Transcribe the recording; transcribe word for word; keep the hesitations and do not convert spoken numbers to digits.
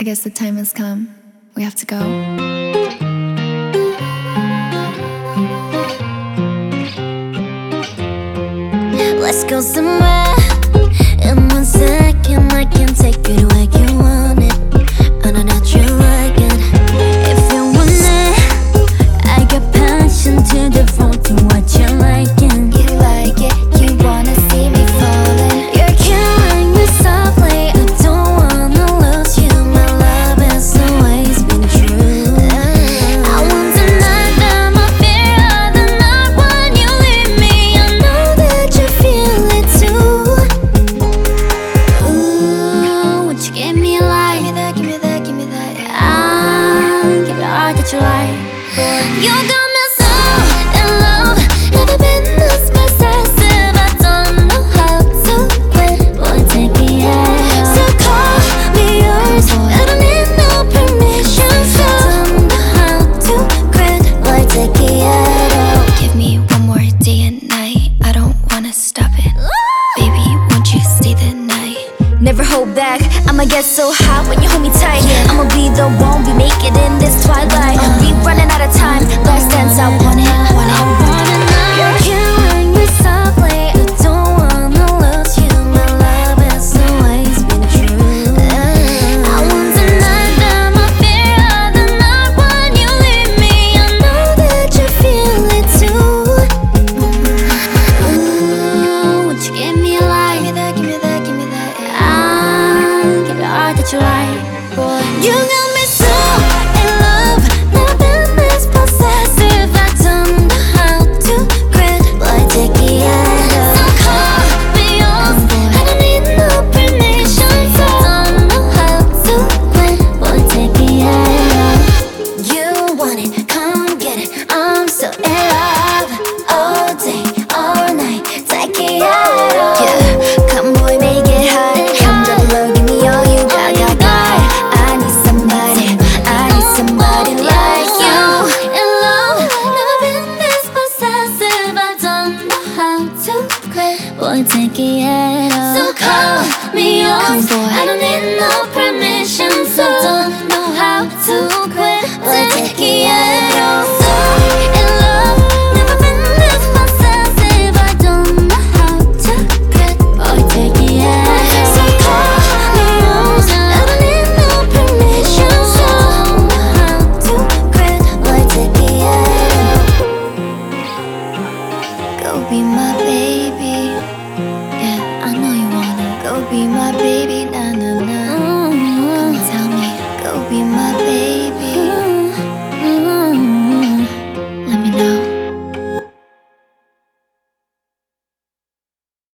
I guess the time has come. We have to go. Let's go somewhere. In one second I can take you where you want it. On a natural wagon. If you want it, I got passion to devote to what you're liking. You like it, you wanna see me falling. You're killing me softly. I don't wanna lose you. My love has always been true. I won't deny that my fear of the night when you leave me. I know that you feel it too. Ooh, won't you give me a light? Give me that, give me that, give me that. I'll give you all that you like. You got me so in love. Never been this possessive. I don't know how to quit. Boy, take me out. So call me yours. I don't need no permission. So I don't know how to quit. Boy, take me out. Give me one more day and night. I don't wanna stop it. Baby, won't you stay the night? Never hold back. I'ma get so hot when you hold me tight. I'ma be the one we make it in this twilight. We running out of time. Last dance, I want it, want it, want it now. You're killing me softly. I don't wanna lose you. My love has always been true. I won't deny that my fear of the night when you leave me. I know that you feel it too. Ooh, won't you give me a light? Give me that, give me that, give me that. I'll give you all that you like. Boy, you got